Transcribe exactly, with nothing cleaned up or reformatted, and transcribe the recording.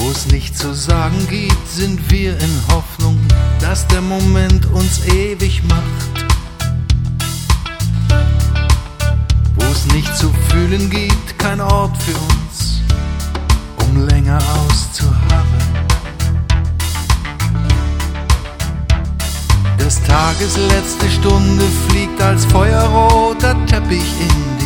Wo es nichts zu sagen gibt, sind wir in Hoffnung, dass der Moment uns ewig macht. Wo es nichts zu fühlen gibt, kein Ort für uns, um länger auszuharren. Des Tages letzte Stunde fliegt als feuerroter Teppich in